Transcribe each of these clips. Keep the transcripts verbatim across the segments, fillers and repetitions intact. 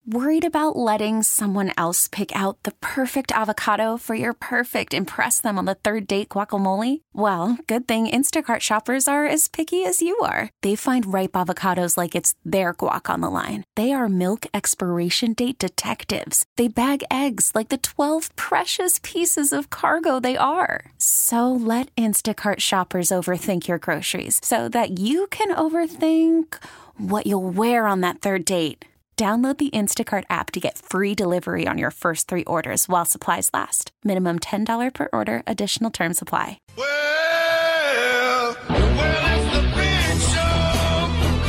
Worried about letting someone else pick out the perfect avocado for your perfect impress them on the third date guacamole? Well, good thing Instacart shoppers are as picky as you are. They find ripe avocados like it's their guac on the line. They are milk expiration date detectives. They bag eggs like the twelve precious pieces of cargo they are. So let Instacart shoppers overthink your groceries so that you can overthink what you'll wear on that third date. Download the Instacart app to get free delivery on your first three orders while supplies last. Minimum ten dollars per order. Additional terms apply. Well, well, it's the big show.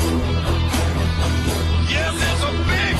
Yes, it's a big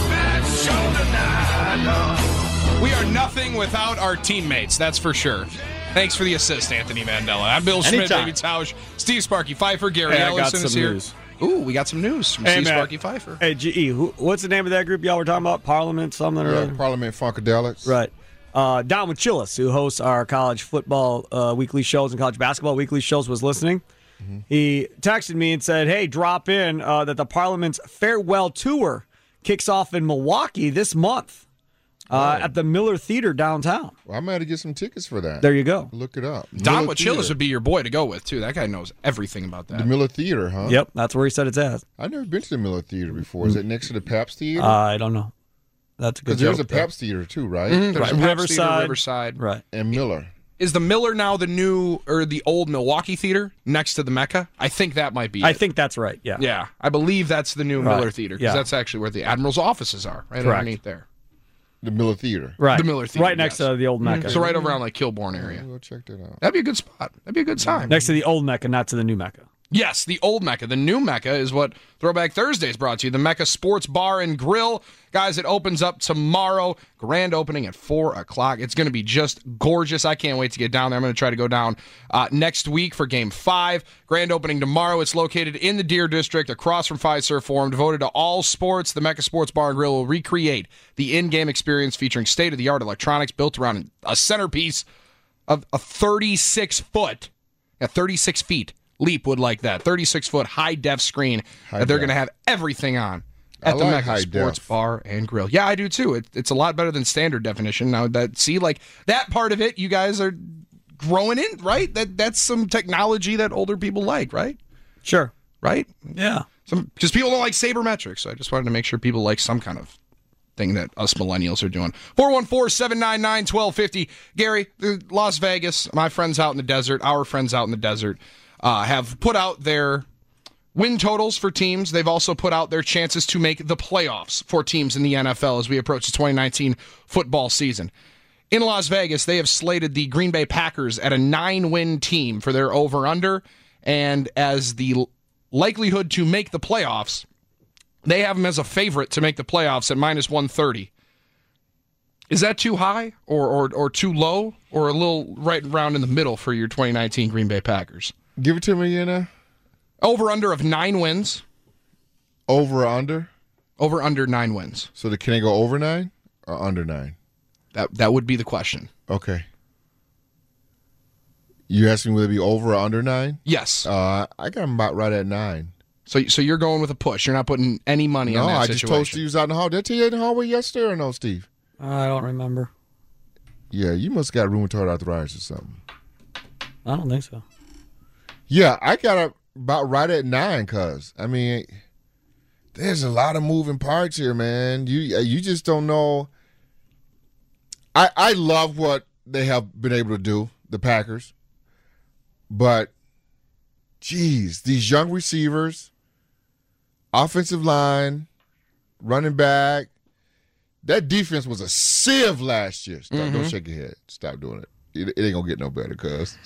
bad show tonight. We are nothing without our teammates, that's for sure. Thanks for the assist, Anthony Mandela. I'm Bill Schmidt, Anytime. David Tausch, Steve Sparky Pfeiffer, Gary Hey, I got Ellison some is here. news. Ooh, we got some news from Hey, Steve man. Sparky Pfeiffer. Hey, G E, who, what's the name of that group y'all were talking about? Parliament something or Yeah, other? Parliament Funkadelics. Right. Uh, Don Wachillis, who hosts our college football uh, weekly shows and college basketball weekly shows, was listening. Mm-hmm. He texted me and said, hey, drop in uh, that the Parliament's farewell tour kicks off in Milwaukee this month uh, Oh. at the Miller Theater downtown. Well, I might have to get some tickets for that. There you go. Look it up. Don Miller Wachillis Theater. would be your boy to go with, too. That guy knows everything about that. The Miller Theater, huh? Yep, that's where he said it's at. I've never been to the Miller Theater before. Is it next to the Pabst Theater? Uh, I don't know. That's a good Because there's a joke, though. Pabst Theater, too, right? Mhm, there's Right. a Pabst Riverside. Theater, Riverside. Right. And Miller. Is the Miller now the new, or the old Milwaukee Theater next to the Mecca? I think that might be I it. think that's right, yeah. Yeah, I believe that's the new Right. Miller Theater, because Yeah. that's actually where the Admiral's offices are, right Correct. underneath there. The Miller Theater. Right. The Miller Theater, Right next yes. to the old Mecca. So right over around like Kilbourne area. We'll check that out. That'd be a good spot. That'd be a good time. Next to the old Mecca, not to the new Mecca. Yes, the old Mecca. The new Mecca is what Throwback Thursday is brought to you. The Mecca Sports Bar and Grill. Guys, it opens up tomorrow. Grand opening at four o'clock. It's going to be just gorgeous. I can't wait to get down there. I'm going to try to go down uh, next week for Game five. Grand opening tomorrow. It's located in the Deer District across from Fiserv Forum. Devoted to all sports, the Mecca Sports Bar and Grill will recreate the in-game experience featuring state-of-the-art electronics built around a centerpiece of a thirty-six foot, yeah, thirty-six feet. Leap would like that. thirty-six foot high-def screen High that they're def. going to have everything on I at the like Mecca high Sports def. Bar and Grill. Yeah, I do too. It, it's a lot better than standard definition. Now that see, like that part of it, you guys are growing in, right? That that's some technology that older people like, right? Sure. Right? Yeah. Some because people don't like sabermetrics. So I just wanted to make sure people like some kind of thing that us millennials are doing. four one four, seven nine nine, one two five zero. Gary, the Las Vegas, my friends out in the desert, our friends out in the desert, uh, have put out their win totals for teams. They've also put out their chances to make the playoffs for teams in the N F L as we approach the twenty nineteen football season. In Las Vegas, they have slated the Green Bay Packers at a nine-win team for their over-under, and as the l- likelihood to make the playoffs, they have them as a favorite to make the playoffs at minus one thirty. Is that too high or, or or too low or a little right around in the middle for your twenty nineteen Green Bay Packers? Give it to me again now. Over-under of nine wins. Over or under? Over-under nine wins. So the, can they go over nine or under nine? That that would be the question. Okay. You asking whether it be over or under nine? Yes. Uh, I got them about right at nine. So so you're going with a push. You're not putting any money No, on that I situation. just told Steve he was out in the hall. Did I tell you in the hallway yesterday or no, Steve? I don't remember. Yeah, you must got rheumatoid arthritis or something. I don't think so. Yeah, I got it about right at nine, cuz. I mean, there's a lot of moving parts here, man. You you just don't know. I I love what they have been able to do, the Packers. But, geez, these young receivers, offensive line, running back, that defense was a sieve last year. Stop, Mm-hmm. Don't shake your head. Stop doing it. It, it ain't going to get no better, cuz.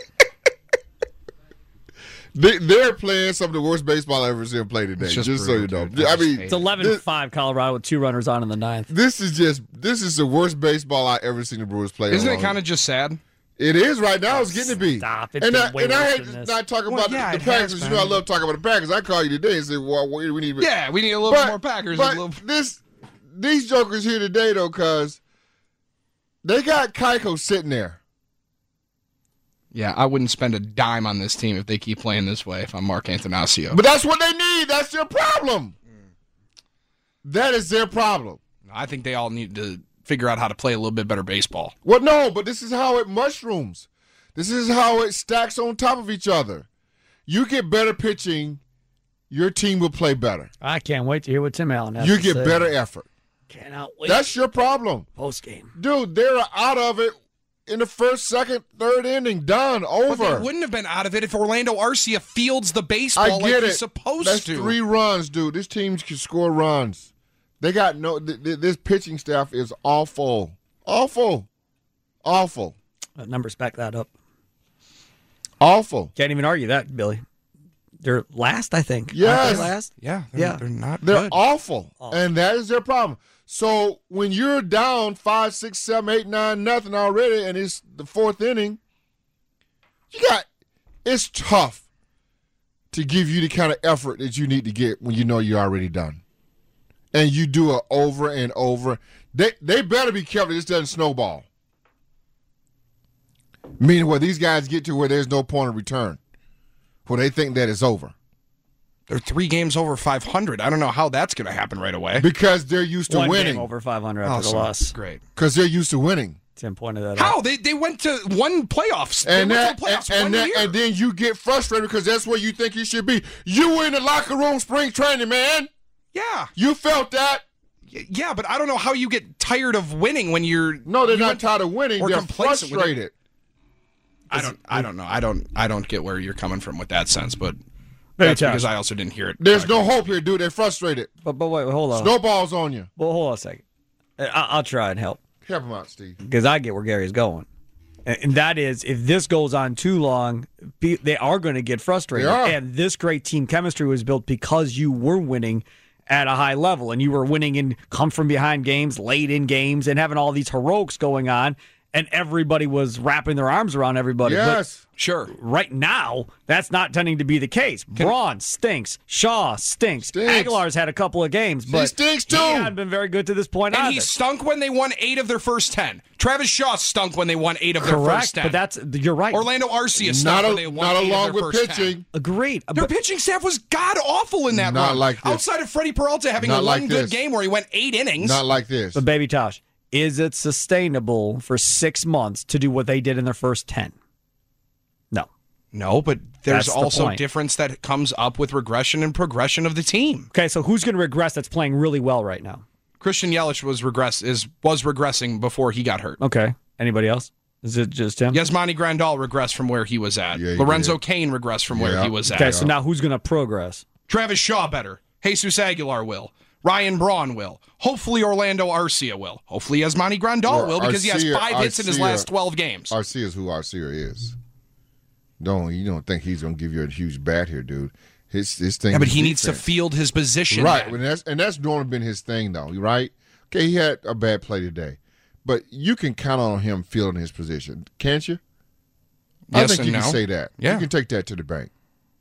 They, they're playing some of the worst baseball I've ever seen them play today. It's Just, just so you brutal, know. dude. I I just mean, hate It's eleven to five Colorado with two runners on in the ninth. this is just this is the worst baseball I ever seen the Brewers play. Isn't it along. kind of just sad? It is right now. It's getting to be. Stop. It's and been I, way and I worse hate than to this. not talk Well, about yeah, the, it the Packers. has You know, I been. love talking about the Packers. I call you today and say, "Well, we we need." Yeah, we need a little but, bit more Packers. But a little... this, these jokers here today, though, cuz they got Keiko sitting there. Yeah, I wouldn't spend a dime on this team if they keep playing this way if I'm Mark Antanasio. But that's what they need. That's their problem. That is their problem. I think they all need to figure out how to play a little bit better baseball. Well, no, but this is how it mushrooms. This is how it stacks on top of each other. You get better pitching, your team will play better. I can't wait to hear what Tim Allen has You to get say. better effort. Cannot wait. That's your problem. Post game. Dude, they're out of it in the first, second, third inning. Done. But Over. they wouldn't have been out of it if Orlando Arcia fields the I baseball get like it. he's supposed That's to. three runs, dude. This team can score runs. They got no. Th- th- this pitching staff is awful, awful, awful, Uh, numbers back that up. awful. Can't even argue that, Billy. They're last, I think. Yes. Aren't they last? Yeah, they're, Yeah. they're not They're good. awful, Awful. and that is their problem. So when you're down five, six, seven, eight, nine, nothing already, and it's the fourth inning, you got. It's tough to give you the kind of effort that you need to get when you know you're already done. And you do it over and over. They they better be careful this doesn't snowball. Meaning where these guys get to where there's no point of return. Where they think that it's over. They're three games over five hundred. I don't know how that's going to happen right away. Because they're used to One winning. game over five hundred Oh, after the so- loss. Great. Because they're used to winning. Tim pointed that out. How? They they went to one playoffs. And they that, went to the playoffs and, one that, year. and then you get frustrated because that's where you think you should be. You were in the locker room spring training, man. yeah. You felt that. Y- Yeah, but I don't know how you get tired of winning when you're No, they're you not went- tired of winning. or They're complacent with it. frustrated. I don't I don't know. I don't I don't get where you're coming from with that sense, but Very that's tough. because I also didn't hear it. There's no hope here, dude. They're frustrated. But, but wait, hold on. Snowballs on you. Well, hold on a second. I, I'll try and help Help them out, Steve. because I get where Gary's going. And and that is, if this goes on too long, be, they are going to get frustrated. They are. And this great team chemistry was built because you were winning at a high level, and you were winning in come from behind games, late in games, and having all these heroics going on, and everybody was wrapping their arms around everybody. But Yes. Sure. right now, that's not tending to be the case. Braun stinks. Shaw stinks. Stinks. Aguilar's had a couple of games, but stinks too. he hadn't been very good to this point And either. he stunk when they won eight of their first ten. Travis Shaw stunk when they won eight of their Correct, first ten. but that's you're right. Orlando Arcia stunk Not, when a, they won not eight along of their with first pitching. ten. Agreed. Their But- pitching staff was god awful in that Not run. like this. Outside of Freddie Peralta having Not a like one good this. game where he went eight innings. Not like this. But Baby Tosh, is it sustainable for six months to do what they did in their first ten? No. No, but there's That's the also point. difference that comes up with regression and progression of the team. Okay, so who's going to regress that's playing really well right now? Christian Yelich was regress is was regressing before he got hurt. Okay. Anybody else? Is it just him? Yasmani Grandal regressed from where he was at. Yeah, he Lorenzo did. Cain regressed from where Yeah. he was at. Okay, so now who's going to progress? Travis Shaw better. Jesus Aguilar will. Ryan Braun will. Hopefully Orlando Arcia will. Hopefully Yasmani Grandal Well, will because he has Arcia- five hits in his Arcia- last twelve games. Arcia is who Arcia is. Don't you don't think he's gonna give you a huge bat here, dude? His his thing. Yeah, but is he needs to defense. field his position. Right, man. and that's and that's normally been his thing, though. Right? Okay, he had a bad play today, but you can count on him fielding his position, can't you? I Yes think and you no. can say that. Yeah. You can take that to the bank.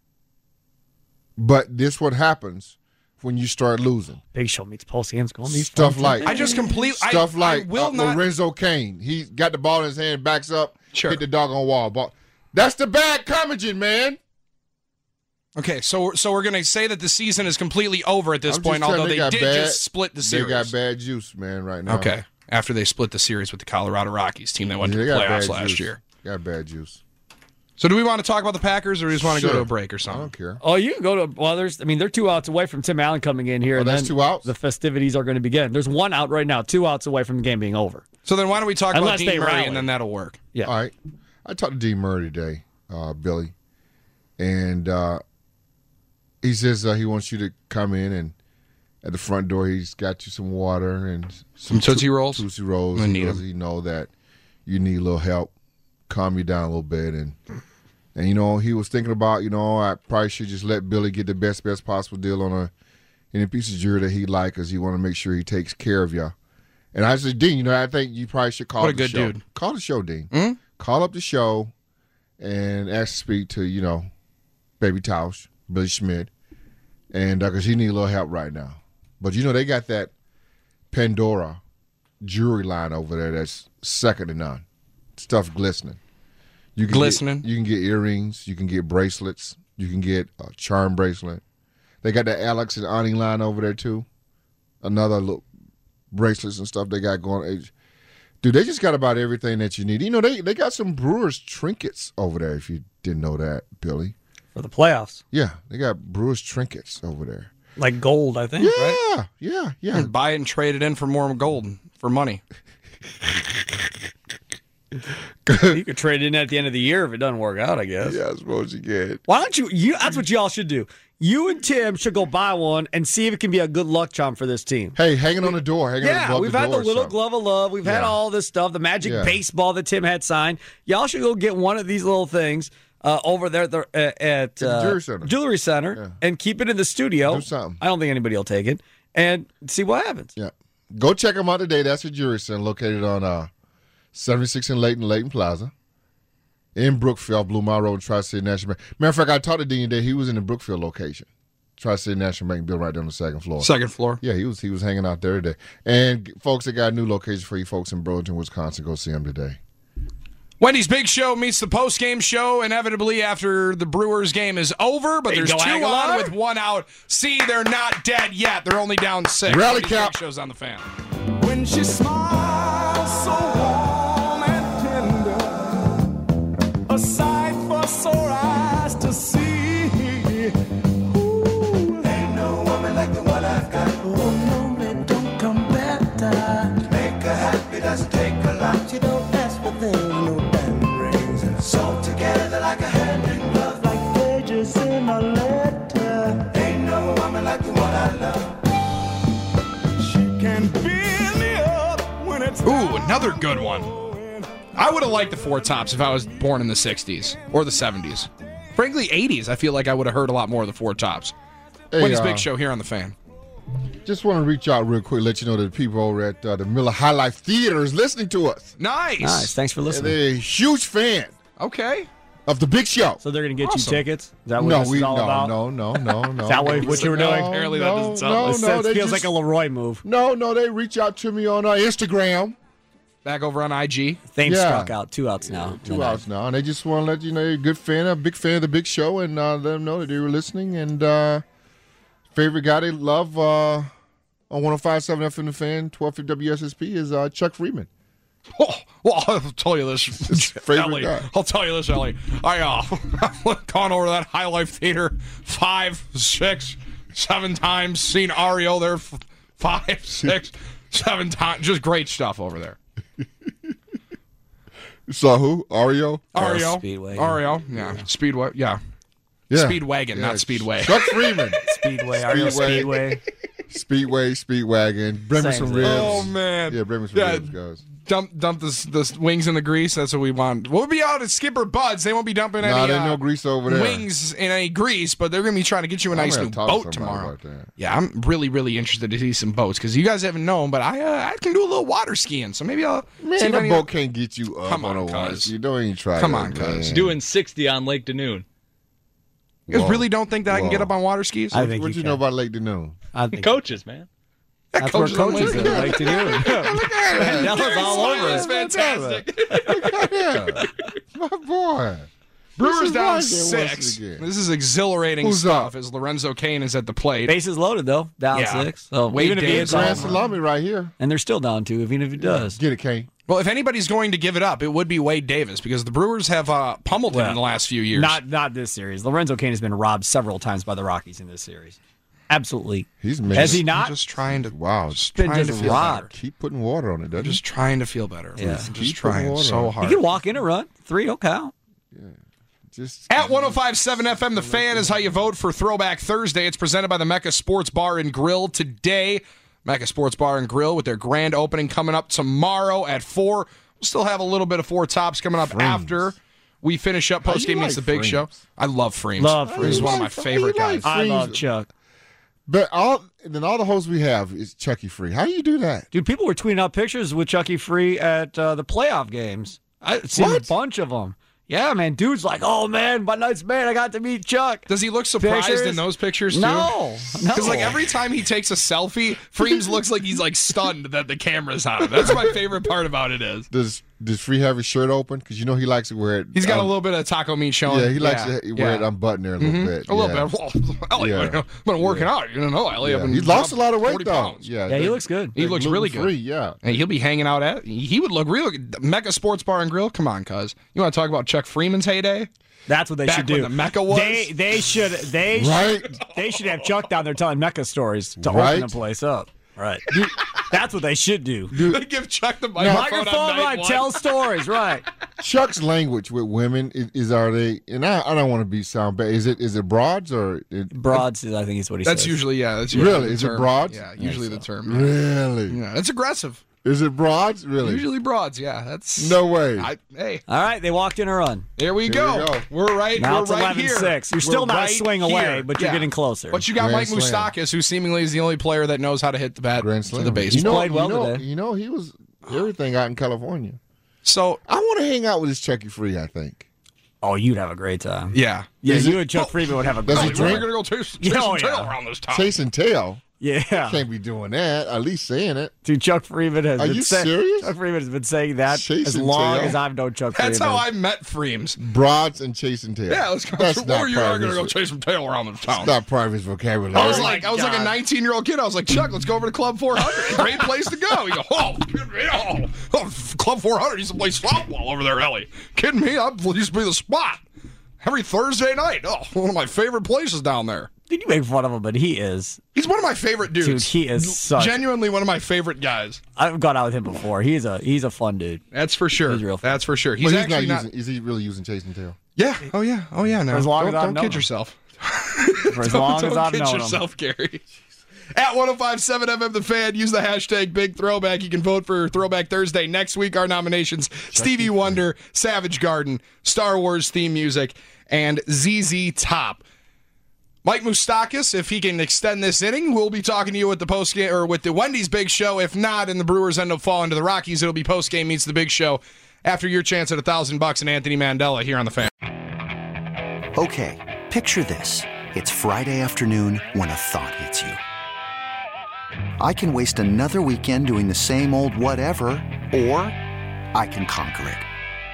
But this what happens when you start losing. Big Show meets Paul Sands going these Stuff fun like times. I just completely stuff I, like I will uh, not. Lorenzo Cain. He got the ball in his hand, backs up, Sure. hit the doggone wall. Ball. That's the bad Comingen, man. Okay, so so we're gonna say that the season is completely over at this I'm just point, telling although they they, got did bad- just split the series. They got bad juice, man, right now. Okay, after they split the series with the Colorado Rockies team that went Yeah, to they the got playoffs bad last juice. year. Got bad juice. So do we want to talk about the Packers, or do we just want to go Sure. to a break or I something? don't care. Oh, you can go to well. There's, I mean, they're two outs away from Tim Allen coming in here. Oh, and that's then two outs? The festivities are going to begin. There's one out right now, two outs away from the game being over. So then why don't we talk Unless about they Dean Murray, rally. and then that'll work. Yeah. All right. I talked to Dean Murray today, uh, Billy, and uh, he says uh, he wants you to come in, and at the front door he's got you some water and Some Tootsie Rolls? Tootsie Rolls. I He need goes, 'em. he know that you need a little help, calm you down a little bit, and and you know he was thinking about you know I probably should just let Billy get the best best possible deal on a any piece of jewelry that he like, because he want to make sure he takes care of you. And I said, Dean, you know I think you probably should call What a the good show. dude. Call the show, Dean. Mhm. Call up the show and ask to speak to you know Baby Tausch, Billy Schmidt, and because he need a little help right now. But you know they got that Pandora jewelry line over there that's second to none. Stuff glistening. You can Glistening? Get, you can get earrings. You can get bracelets. You can get a charm bracelet. They got the Alex and Ani line over there too. Another little bracelets and stuff they got going. Dude, they just got about everything that you need. You know, they, they got some Brewers trinkets over there, if you didn't know that, Billy. For the playoffs. Yeah, they got Brewers trinkets over there. Like gold, I think, yeah, right? Yeah, yeah, And buy it and trade it in for more gold, for money. You could trade it in at the end of the year if it doesn't work out, I guess. Yeah, I suppose you get. Why don't you, you? That's what y'all should do. You and Tim should go buy one and see if it can be a good luck charm for this team. Hey, hanging on the door. Hanging Yeah, above we've the had door the or little something. glove of love. We've had Yeah. all this stuff. The magic Yeah. baseball that Tim had signed. Y'all should go get one of these little things uh, over there at, the, uh, at the uh, Jewelry Center. Jewelry Center Yeah. and keep it in the studio. Do something. I don't think anybody will take it and see what happens. Yeah. Go check them out today. That's the Jewelry Center located on uh, seventy-six in Layton, Layton Plaza. In Brookfield, Blue Mile Road, Tri-City National Bank. Matter of fact, I talked to Dean today. He was in the Brookfield location. Tri-City National Bank built right there on the second floor. Second floor. Yeah, he was he was hanging out there today. And folks, they got a new location for you folks in Burlington, Wisconsin. Go see them today. Wendy's Big Show meets the post-game show inevitably after the Brewers game is over, but Hey, there's go two Aguilar. on with one out. See, they're not dead yet. They're only down six. Rally Wendy's cap. Big Show's on the Fan. When she smiles so warm and tender, a sight for sore eyes to see. Ooh, ain't no woman like the one I've got. Oh, no, man, don't come better. To make her happy doesn't take a lot. She don't ask for things, no diamond rings. And sew together like a hand in glove, like pages in a letter. Ain't no woman like the one I love. She can build me up when it's Ooh, another good one. I would have liked the Four Tops if I was born in the sixties or the seventies. Frankly, eighties, I feel like I would have heard a lot more of the Four Tops. Hey, Wendy's uh, Big Show here on the Fan. Just want to reach out real quick, let you know that the people over at uh, the Miller High Life Theater is listening to us. Nice. Nice. Thanks for And listening. they're a huge fan Okay. of the Big Show. So they're going to get Awesome. you tickets? Is that what no, this we is all no, about? no, no, no, no. Is that what, what you were doing? No, Apparently that no, doesn't sound no, like- This no, sounds- they feels just- like a Leroy move. No, no, they reach out to me on uh, Instagram. Back over on I G. Theme Yeah. struck out. Two outs now. Two And, uh, hours now, and they just want to let you know you're a good fan, a big fan of the Big Show, and uh, let them know that they were listening. And uh, favorite guy they love uh, on one oh five point seven F M The Fan, twelve fifty W S S P is uh, Chuck Freeman. Oh, well, I'll tell you this, favorite Ellie. guy. I'll tell you this, Ellie. I, uh, I've gone over to that High Life Theater five, six, seven times. Seen Ario there f- five, six, seven times. Just great stuff over there. So who? Ario? Ario. Speedway. Ario. Yeah. Speedway. Yeah. Yeah. Speedwagon, Yeah, not Speedway. Chuck Freeman. Speedway. Ario Speedway. Speedway. Speedway, Speedwagon. Bring me Same some thing. ribs. Oh, man. Yeah, bring me some Yeah. ribs, guys. Dump dump the, the wings in the grease. That's what we want. We'll be out at Skipper Bud's. They won't be dumping Nah, any there ain't uh, no grease over there. wings in any grease, but they're going to be trying to get you a I'm nice gonna new talk to boat somebody tomorrow. about that. Yeah, I'm really, really interested to see some boats because you guys haven't known, but I uh, I can do a little water skiing, so maybe I'll see Man, if that any- boat can't get you up Come on, on, a water. cuz. You don't even try Come that, on, cuz. man. Doing sixty on Lake Danoon. You guys Whoa. really don't think that I can get Whoa. up on water skis? I think What you you can. know about Lake Danoon? I think Coaches, man. that's where Coaches on coaches Lake are. Like to do. That was all over That's it. fantastic. Yeah, my boy. Brewers This is down right there six. once again. This is exhilarating Who's stuff up? as Lorenzo Cain is at the plate. Bases loaded though, down Yeah. six. So Wade even if he Davis hits on Grand home, Salami right here. and they're still down two, even if he does. Get it, Kane. Well, if anybody's going to give it up, it would be Wade Davis because the Brewers have uh, pummeled him Well, in the last few years. Not not this series. Lorenzo Cain has been robbed several times by the Rockies in this series. Absolutely. He's making. Has he I'm not? just trying to Wow. just Been trying just to feel robbed. better. Keep putting water on it, doesn't I'm he? just trying to feel better. Yeah. I'm just Keep trying putting so water on. hard. He can walk in a run. Three will count. Just At one oh five point seven F M, The Fan is how you vote for Throwback Thursday. It's presented by the Mecca Sports Bar and Grill today. Mecca Sports Bar and Grill with their grand opening coming up tomorrow at four. We'll still have a little bit of Four Tops coming up Freems. after we finish up How post you game meets like the big Freems? show. I love Freems. Love Freems is Freems. one of my How you favorite like guys. I Freems. love Chuck. But all then all the hosts we have is Chucky Free. How do you do that? Dude, people were tweeting out pictures with Chucky Free at uh, the playoff games. I've seen What? a bunch of them. Yeah, man. Dude's like, oh, man, my nice man, I got to meet Chuck. Does he look surprised Pictures? in those pictures too? No. No. Because like every time he takes a selfie, Freems looks like he's like stunned that the camera's on him. That's my favorite part about it is. Does Does Free have his shirt open? Because you know he likes to wear it. He's got um, a little bit of taco meat showing. Yeah, he likes yeah, to wear yeah. it unbuttoned there a little Mhm. bit. A little yeah. bit. Well, Elliot, Yeah. I've been working out. You know, Elliot. Yeah. I've He been lost a lot of weight, forty though. pounds. Yeah, Yeah, he they're- looks good. He they're looks really good. gluten-free, yeah. Hey, he'll be hanging out at. He would look real. Mecca Sports Bar and Grill. Come on, cuz. You want to talk about Chuck Freeman's heyday? That's what they Back should do. when the Mecca was? They they should they Right? should, they should have Chuck down there telling Mecca stories to Right? open the place up. Right. That's what they should do. They give Chuck the microphone, Microphone, on night right? one. Tell stories, right? Chuck's language with women is, is are they? And I, I don't want to be sound bad. Is it is it broads or it, Broads, I think is what he That's says. usually yeah. That's usually Really? the Is it term. broads? Yeah, usually the term. really? Yeah, it's aggressive. Is it broads? Really? Usually broads. Yeah, that's No way. I, hey, All right, they walked in a run. there we Here go. we go. We're right. Now we're it's right eleven here. six. You're We're still not a right swing here. away, but you're Yeah. getting closer. But you got Grand Mike slam. Moustakas, who seemingly is the only player that knows how to hit the bat Grand to Slam. the baseball. You know, played well you know, today. You know, he was everything out in California. So I want to hang out with this Chucky Free. I think. Oh, you'd have a great time. yeah, Yeah, Is you it- and Chuck Freeman would have a Does great he We're drink? time. gonna go chase, chase Yeah, oh, some tail yeah. around this town. Chasing tail. Yeah. Can't be doing that. At least saying it. Dude, Chuck Freeman has Are been you saying, serious? Chuck Freeman has been saying that Chasing as long tail? as I've known Chuck That's Freeman. how I met Freems. Broads and chasing tail. Yeah, let's go. That's Or not you're part gonna of go his, chase some tail around this town. not part of his vocabulary. I was Oh, like, my I was like a God. nineteen year old kid. I was like, Chuck, let's go over to Club four hundred. Great place to go. You go, oh, oh, oh, Club four hundred used to play softball over there, Ellie. Kidding me? I used to be the spot every Thursday night. Oh, one of my favorite places down there. Dude, you make fun of him, but he is. He's one of my favorite dudes. Dude, he is such. Genuinely one of my favorite guys. I've gone out with him before. He's a he's a fun dude. That's for sure. He's real fun. That's for sure. He's, But he's actually not not. using. Is he really using chasing tail? Yeah. Oh yeah. Oh yeah. No. as long don't as I've don't known kid him. yourself. For as Don't- long don't as I've kid known him. yourself, Gary. At one oh five point seven F M The Fan, use the hashtag Big Throwback. You can vote for Throwback Thursday. Next week, our nominations, Stevie Wonder, Savage Garden, Star Wars theme music, and Z Z Top. Mike Moustakas, if he can extend this inning, we'll be talking to you at the post game or with the Wendy's Big Show. If not, and the Brewers end up falling to the Rockies, it'll be post game meets the Big Show after your chance at a thousand bucks and Anthony Mandela here on The Fan. Okay, picture this. It's Friday afternoon when a thought hits you. I can waste another weekend doing the same old whatever, or I can conquer it.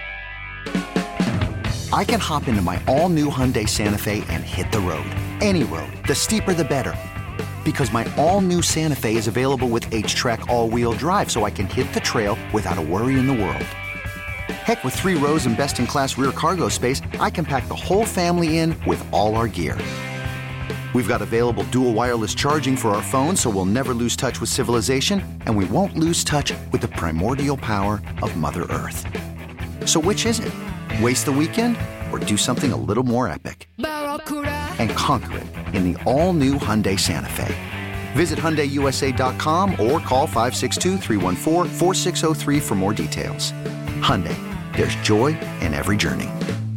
I can hop into my all-new Hyundai Santa Fe and hit the road. Any road. The steeper, the better. Because my all-new Santa Fe is available with H-Track all-wheel drive, so I can hit the trail without a worry in the world. Heck, with three rows and best-in-class rear cargo space, I can pack the whole family in with all our gear. We've got available dual wireless charging for our phones, so we'll never lose touch with civilization, and we won't lose touch with the primordial power of Mother Earth. So which is it? Waste the weekend or do something a little more epic? And conquer it in the all-new Hyundai Santa Fe. Visit Hyundai U S A dot com or call five six two, three one four, four six zero three for more details. Hyundai, there's joy in every journey.